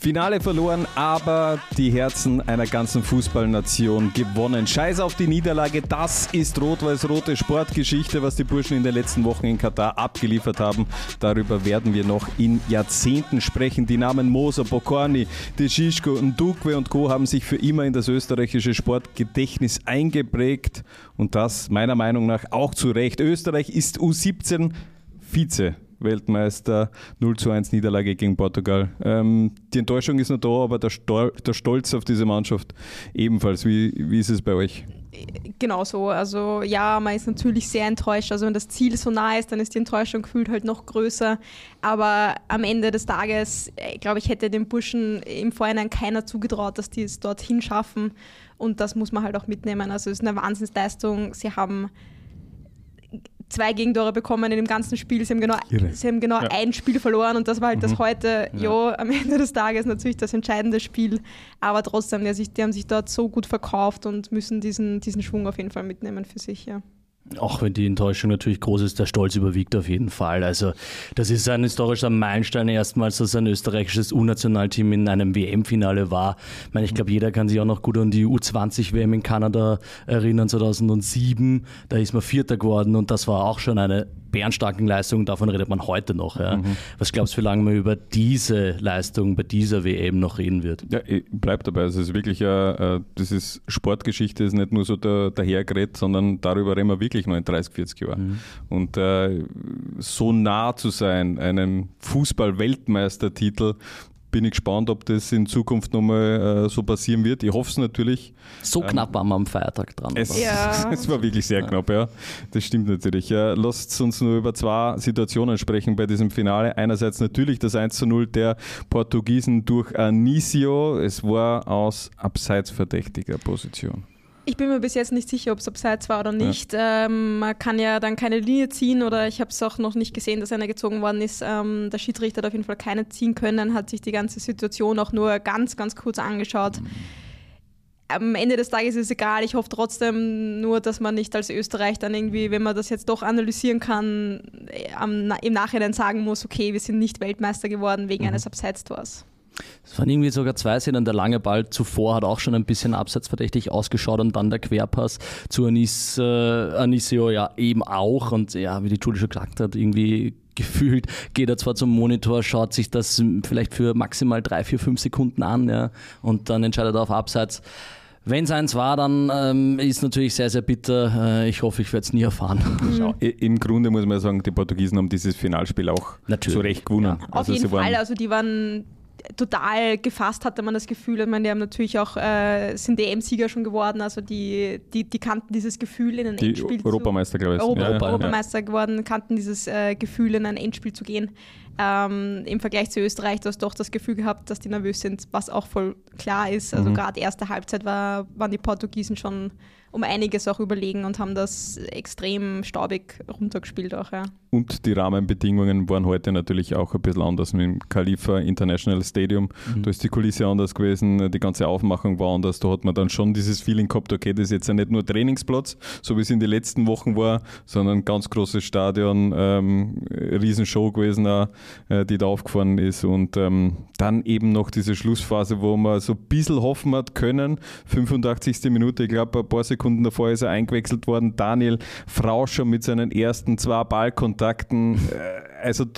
Finale verloren, aber die Herzen einer ganzen Fußballnation gewonnen. Scheiß auf die Niederlage, das ist rot-weiß-rote Sportgeschichte, was die Burschen in den letzten Wochen in Katar abgeliefert haben. Darüber werden wir noch in Jahrzehnten sprechen. Die Namen Moser, Pokorny, Deshishko, Ndukwe und Co. haben sich für immer in das österreichische Sportgedächtnis eingeprägt und das meiner Meinung nach auch zu Recht. Österreich ist U17 Vize-Weltmeister, 0:1 Niederlage gegen Portugal. Die Enttäuschung ist noch da, aber der Stolz auf diese Mannschaft ebenfalls. Wie ist es bei euch? Genau so. Also ja, man ist natürlich sehr enttäuscht. Also wenn das Ziel so nah ist, dann ist die Enttäuschung gefühlt halt noch größer. Aber am Ende des Tages, glaube ich, hätte den Burschen im Vorhinein keiner zugetraut, dass die es dorthin schaffen. Und das muss man halt auch mitnehmen. Also es ist eine Wahnsinnsleistung. Sie haben 2 Gegentore bekommen in dem ganzen Spiel. Sie haben genau ein Spiel verloren und das war halt das heute. Ja, am Ende des Tages natürlich das entscheidende Spiel. Aber trotzdem, die haben sich dort so gut verkauft und müssen diesen Schwung auf jeden Fall mitnehmen für sich. Ja. Auch wenn die Enttäuschung natürlich groß ist, der Stolz überwiegt auf jeden Fall. Also das ist ein historischer Meilenstein erstmals, dass ein österreichisches U-Nationalteam in einem WM-Finale war. Ich meine, ich glaube, jeder kann sich auch noch gut an die U20-WM in Kanada erinnern, 2007. Da ist man Vierter geworden und das war auch schon eine bärenstarken Leistung, davon redet man heute noch. Ja. Was glaubst du, wie lange man über diese Leistung bei dieser WM noch reden wird? Ja, ich bleib dabei. Also es ist wirklich das ist Sportgeschichte, ist nicht nur so dahergeredet, sondern darüber reden wir wirklich noch in 30, 40 Jahren. Und so nah zu sein, einem Fußball-Weltmeistertitel, bin ich gespannt, ob das in Zukunft nochmal so passieren wird. Ich hoffe es natürlich. So knapp waren wir am Feiertag dran. Es war wirklich sehr knapp, ja. Das stimmt natürlich. Lasst uns nur über 2 Situationen sprechen bei diesem Finale. Einerseits natürlich das 1:0 der Portugiesen durch Anicio. Es war aus abseits verdächtiger Position. Ich bin mir bis jetzt nicht sicher, ob es abseits war oder nicht. Ja. Man kann ja dann keine Linie ziehen oder ich habe es auch noch nicht gesehen, dass eine gezogen worden ist. Der Schiedsrichter hat auf jeden Fall keine ziehen können, hat sich die ganze Situation auch nur ganz, ganz kurz angeschaut. Am Ende des Tages ist es egal. Ich hoffe trotzdem nur, dass man nicht als Österreich dann irgendwie, wenn man das jetzt doch analysieren kann, im Nachhinein sagen muss, okay, wir sind nicht Weltmeister geworden wegen eines Abseitstors. Es waren irgendwie sogar 2 Szenen. Der lange Ball zuvor hat auch schon ein bisschen abseitsverdächtig ausgeschaut und dann der Querpass zu Anicio ja eben auch. Und ja, wie die Julie schon gesagt hat, irgendwie gefühlt geht er zwar zum Monitor, schaut sich das vielleicht für maximal 3, 4, 5 Sekunden an, ja, und dann entscheidet er auf Abseits. Wenn es eins war, dann ist natürlich sehr, sehr bitter. Ich hoffe, ich werde es nie erfahren. Schau, im Grunde muss man sagen, die Portugiesen haben dieses Finalspiel auch zu Recht gewonnen. Ja, auf jeden Fall. Also die waren total gefasst, hatte man das Gefühl. Ich meine, die haben natürlich auch, sind EM-Sieger schon geworden, also die kannten dieses Gefühl in ein Endspiel zu... Europameister, glaube ich. Europameister geworden, kannten dieses Gefühl in ein Endspiel zu gehen. Im Vergleich zu Österreich, du hast doch das Gefühl gehabt, dass die nervös sind, was auch voll klar ist. Also gerade erste Halbzeit waren die Portugiesen schon um einiges auch überlegen und haben das extrem staubig runtergespielt auch, ja. Und die Rahmenbedingungen waren heute natürlich auch ein bisschen anders mit dem Khalifa International Stadium. Da ist die Kulisse anders gewesen, die ganze Aufmachung war anders. Da hat man dann schon dieses Feeling gehabt, okay, das ist jetzt ja nicht nur Trainingsplatz, so wie es in den letzten Wochen war, sondern ein ganz großes Stadion, Riesenshow gewesen auch, die da aufgefahren ist. Und dann eben noch diese Schlussphase, wo man so ein bisschen hoffen hat können, 85. Minute, ich glaube ein paar Sekunden davor ist er eingewechselt worden, Daniel Frauscher mit seinen ersten 2 Ballkontakten. Es ist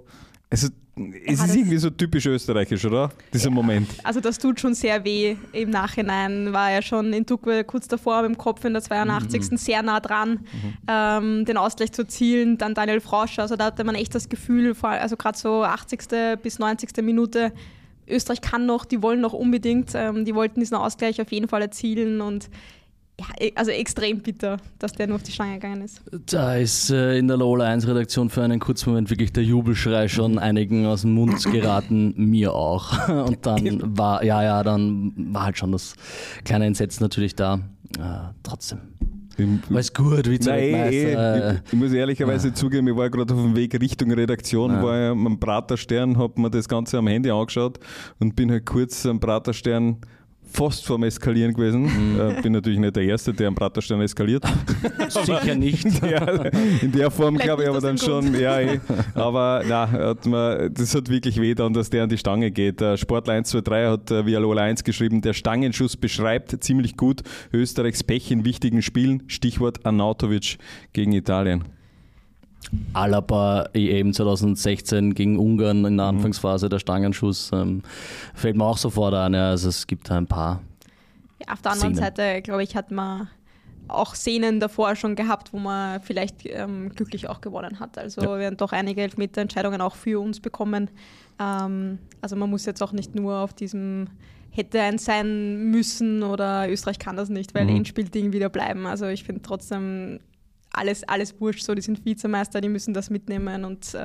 irgendwie so typisch österreichisch, oder? Dieser Moment. Also das tut schon sehr weh im Nachhinein. War ja schon in Ndukwe kurz davor mit dem Kopf in der 82. sehr nah dran, den Ausgleich zu erzielen. Dann Daniel Frauscher. Also da hatte man echt das Gefühl, also gerade so 80. bis 90. Minute, Österreich kann noch, die wollen noch unbedingt. Die wollten diesen Ausgleich auf jeden Fall erzielen und ja, also extrem bitter, dass der nur auf die Stange gegangen ist. Da ist in der Lola 1 Redaktion für einen kurzen Moment wirklich der Jubelschrei schon einigen aus dem Mund geraten, mir auch. Und dann war halt schon das kleine Entsetzen natürlich da. Trotzdem. Weiß gut, wie Weltmeister. Ich muss ehrlicherweise zugeben, ich war gerade auf dem Weg Richtung Redaktion, war ja am Praterstern, habe mir das Ganze am Handy angeschaut und bin halt kurz am Praterstern fast vorm Eskalieren gewesen. Bin natürlich nicht der Erste, der am Praterstein eskaliert. Sicher nicht. In der Form glaube ich aber dann schon. Ja, aber das hat wirklich weh dann, dass der an die Stange geht. Sportler 123 hat via Lola 1 geschrieben, der Stangenschuss beschreibt ziemlich gut Österreichs Pech in wichtigen Spielen. Stichwort Arnautovic gegen Italien. Alaba EM 2016 gegen Ungarn in der Anfangsphase, der Stangenschuss, fällt mir auch sofort ein. Also es gibt ein paar. Ja, auf der anderen Seite, glaube ich, hat man auch Szenen davor schon gehabt, wo man vielleicht glücklich auch gewonnen hat. Also wir haben doch einige Elfmeterentscheidungen auch für uns bekommen. Also man muss jetzt auch nicht nur auf diesem hätte eins sein müssen oder Österreich kann das nicht, weil Endspielding wieder bleiben. Also ich finde trotzdem alles wurscht, so, die sind Vizemeister, die müssen das mitnehmen und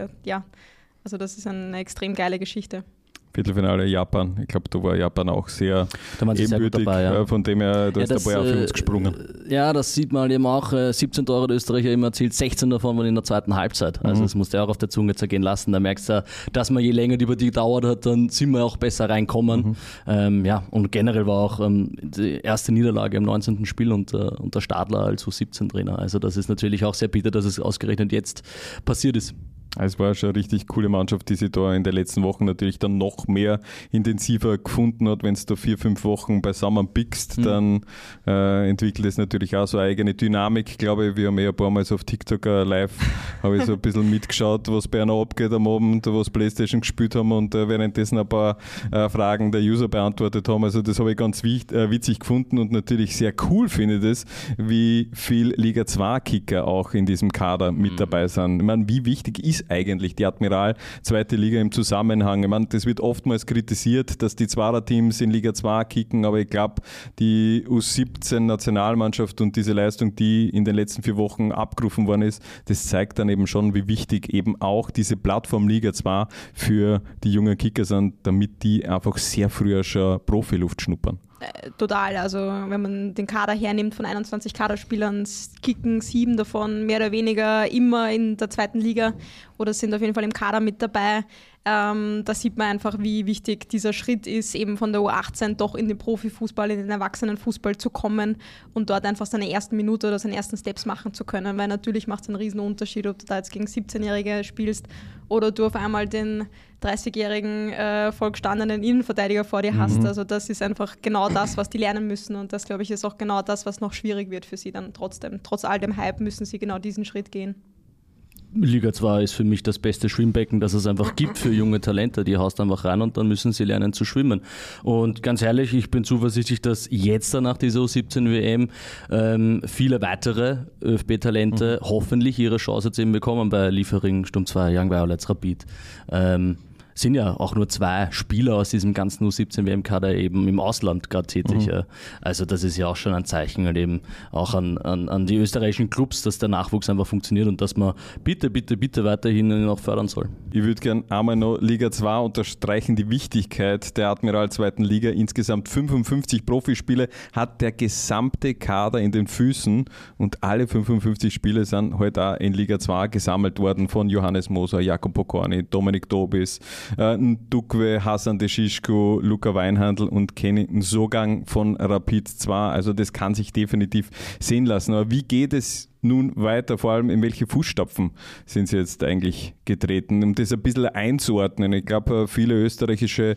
also das ist eine extrem geile Geschichte. Viertelfinale Japan, ich glaube, da war Japan auch sehr ebenbürtig, dabei, von dem her, da ist der Ball auch für uns gesprungen. Ja, das sieht man eben auch, 17 Tore der Österreicher immer erzielt, 16 davon waren in der zweiten Halbzeit, also das musste er auch auf der Zunge zergehen lassen, da merkst du, dass man je länger die Partie gedauert hat, dann sind wir auch besser reinkommen. Und generell war auch die erste Niederlage im 19. Spiel unter Stadler als U17-Trainer, also das ist natürlich auch sehr bitter, dass es ausgerechnet jetzt passiert ist. Es war schon eine richtig coole Mannschaft, die sich da in den letzten Wochen natürlich dann noch mehr intensiver gefunden hat. Wenn du da 4-5 Wochen beisammen pickst, dann entwickelt es natürlich auch so eine eigene Dynamik, glaube ich. Wir haben ein paar Mal so auf TikTok live, habe ich so ein bisschen mitgeschaut, was bei einer abgeht am Abend, was Playstation gespielt haben und währenddessen ein paar Fragen der User beantwortet haben. Also das habe ich ganz witzig gefunden und natürlich sehr cool finde ich das, wie viel Liga 2 Kicker auch in diesem Kader mit dabei sind. Ich meine, wie wichtig ist eigentlich die Admiral zweite Liga im Zusammenhang? Ich meine, das wird oftmals kritisiert, dass die Zwarer-Teams in Liga 2 kicken, aber ich glaube, die U17-Nationalmannschaft und diese Leistung, die in den letzten 4 Wochen abgerufen worden ist, das zeigt dann eben schon, wie wichtig eben auch diese Plattform Liga 2 für die jungen Kicker sind, damit die einfach sehr früher schon Profiluft schnuppern. Total, also wenn man den Kader hernimmt von 21 Kaderspielern, kicken 7 davon mehr oder weniger immer in der zweiten Liga oder sind auf jeden Fall im Kader mit dabei. Da sieht man einfach, wie wichtig dieser Schritt ist, eben von der U18 doch in den Profifußball, in den Erwachsenenfußball zu kommen und dort einfach seine ersten Minute oder seine ersten Steps machen zu können, weil natürlich macht es einen riesen Unterschied, ob du da jetzt gegen 17-Jährige spielst oder du auf einmal den 30-jährigen vollgestandenen Innenverteidiger vor dir hast. Also das ist einfach genau das, was die lernen müssen und das, glaube ich, ist auch genau das, was noch schwierig wird für sie dann trotzdem. Trotz all dem Hype müssen sie genau diesen Schritt gehen. Liga 2 ist für mich das beste Schwimmbecken, das es einfach gibt für junge Talente. Die haust einfach rein und dann müssen sie lernen zu schwimmen. Und ganz ehrlich, ich bin zuversichtlich, dass jetzt nach dieser U17-WM viele weitere ÖFB-Talente hoffentlich ihre Chance jetzt eben bekommen bei Liefering, Sturm 2, Young Violets, Rapid. Sind ja auch nur 2 Spieler aus diesem ganzen U17-WM-Kader eben im Ausland gerade tätig. Also das ist ja auch schon ein Zeichen halt eben auch an die österreichischen Clubs, dass der Nachwuchs einfach funktioniert und dass man bitte weiterhin noch fördern soll. Ich würde gerne einmal noch Liga 2 unterstreichen, die Wichtigkeit der Admiral 2. Liga. Insgesamt 55 Profispiele hat der gesamte Kader in den Füßen und alle 55 Spiele sind heute auch in Liga 2 gesammelt worden von Johannes Moser, Jakob Pokorny, Dominik Dobis, Ndukwe, Hasan Deschischko, Luca Weinhandl und Kenny Nsogang von Rapid 2. Also das kann sich definitiv sehen lassen. Aber wie geht es nun weiter? Vor allem in welche Fußstapfen sind sie jetzt eigentlich getreten? Um das ein bisschen einzuordnen. Ich glaube, viele österreichische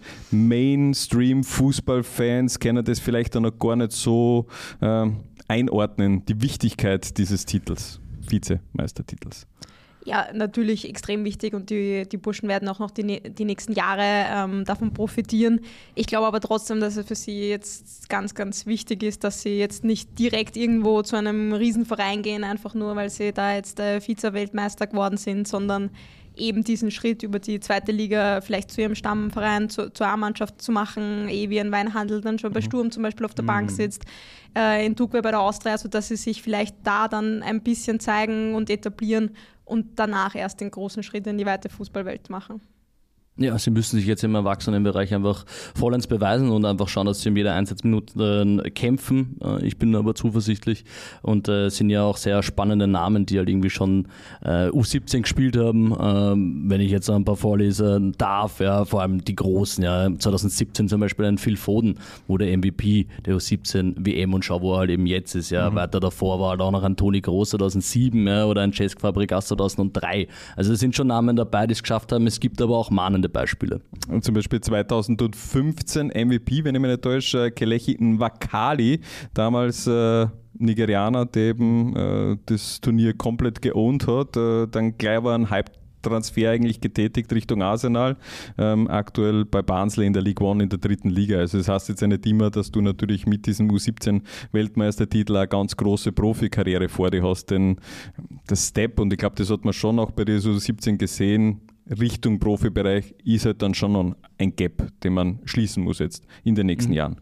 Mainstream-Fußballfans können das vielleicht auch noch gar nicht so einordnen, die Wichtigkeit dieses Titels, Vizemeistertitels. Ja, natürlich extrem wichtig und die Burschen werden auch noch die nächsten Jahre davon profitieren. Ich glaube aber trotzdem, dass es für sie jetzt ganz, ganz wichtig ist, dass sie jetzt nicht direkt irgendwo zu einem Riesenverein gehen, einfach nur, weil sie da jetzt Vize-Weltmeister geworden sind, sondern eben diesen Schritt über die zweite Liga vielleicht zu ihrem Stammverein, zur A-Mannschaft zu machen, wie ein Weinhandel dann schon bei Sturm zum Beispiel auf der Bank sitzt, in Ndukwe bei der Austria, sodass sie sich vielleicht da dann ein bisschen zeigen und etablieren und danach erst den großen Schritt in die weite Fußballwelt machen. Ja, sie müssen sich jetzt im Erwachsenenbereich einfach vollends beweisen und einfach schauen, dass sie in jeder Einsatzminute kämpfen. Ich bin aber zuversichtlich und sind ja auch sehr spannende Namen, die halt irgendwie schon U17 gespielt haben. Wenn ich jetzt ein paar vorlesen darf, ja, vor allem die Großen, ja, 2017 zum Beispiel ein Phil Foden, wo der MVP der U17 WM und schau, wo er halt eben jetzt ist. Ja. Weiter davor war halt auch noch ein Toni Kroos 2007, ja, oder ein Cesc Fabregas 2003. Also es sind schon Namen dabei, die es geschafft haben. Es gibt aber auch mahnende Beispiele. Und zum Beispiel 2015 MVP, wenn ich mich nicht täusche, Kelechi Nwakali, damals Nigerianer, der eben das Turnier komplett geowned hat. Dann gleich war ein Hype-Transfer eigentlich getätigt Richtung Arsenal, aktuell bei Barnsley in der League One in der 3. Liga. Also das heißt jetzt ja nicht immer, dass du natürlich mit diesem U17-Weltmeistertitel eine ganz große Profikarriere vor dir hast, denn das Step, und ich glaube, das hat man schon auch bei der U17 gesehen, Richtung Profibereich ist halt dann schon noch ein Gap, den man schließen muss jetzt in den nächsten Jahren.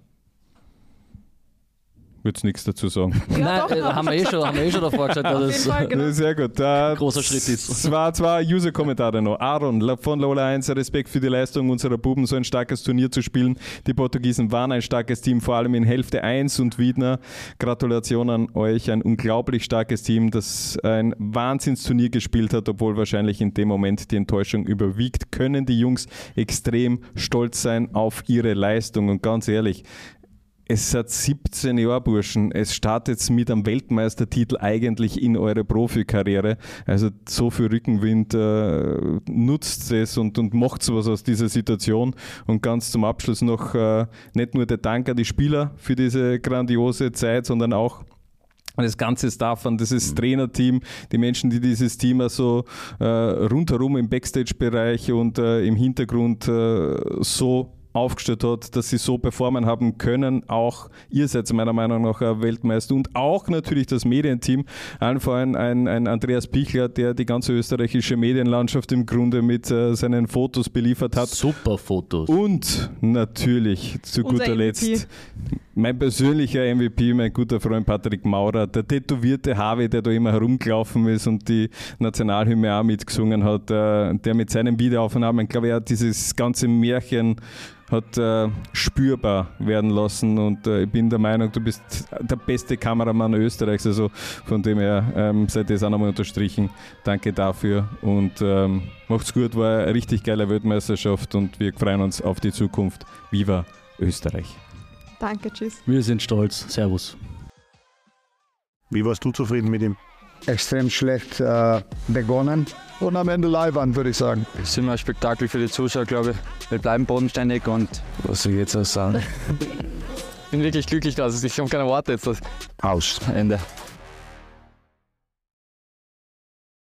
Würdest du nichts dazu sagen? Ja, nein, haben wir schon davor gesagt, dass es sehr gut. großer Schritt ist. Zwei User-Kommentare noch. Aaron von Lola 1, Respekt für die Leistung unserer Buben, so ein starkes Turnier zu spielen. Die Portugiesen waren ein starkes Team, vor allem in Hälfte 1 und Wiedner. Gratulation an euch, ein unglaublich starkes Team, das ein Wahnsinnsturnier gespielt hat, obwohl wahrscheinlich in dem Moment die Enttäuschung überwiegt. Können die Jungs extrem stolz sein auf ihre Leistung und ganz ehrlich, es hat 17 Jahre, Burschen. Es startet mit einem Weltmeistertitel eigentlich in eure Profikarriere. Also so viel Rückenwind, nutzt es und macht was aus dieser Situation. Und ganz zum Abschluss noch nicht nur der Dank an die Spieler für diese grandiose Zeit, sondern auch das ganze Staff an dieses Trainerteam, die Menschen, die dieses Team also rundherum im Backstage-Bereich und im Hintergrund so aufgestellt hat, dass sie so performen haben können. Auch ihr seid meiner Meinung nach ein Weltmeister und auch natürlich das Medienteam. Allen voran ein Andreas Pichler, der die ganze österreichische Medienlandschaft im Grunde mit seinen Fotos beliefert hat. Super Fotos. Und natürlich zu guter Letzt mein persönlicher MVP, mein guter Freund Patrick Maurer, der tätowierte Harvey, der da immer herumgelaufen ist und die Nationalhymne auch mitgesungen hat, der mit seinen Videoaufnahmen, glaube ich, hat dieses ganze Märchen hat spürbar werden lassen und ich bin der Meinung, du bist der beste Kameramann Österreichs, also von dem her seid ihr das auch nochmal unterstrichen. Danke dafür und macht's gut, war eine richtig geile Weltmeisterschaft und wir freuen uns auf die Zukunft. Viva Österreich! Danke, tschüss. Wir sind stolz. Servus. Wie warst du zufrieden mit ihm? Extrem schlecht begonnen und am Ende Leihwand, würde ich sagen. Das ist immer ein Spektakel für die Zuschauer, glaube ich. Wir bleiben bodenständig und was soll ich jetzt auch sagen? Ich bin wirklich glücklich, dass ich habe keine Worte jetzt. Aus. Ende.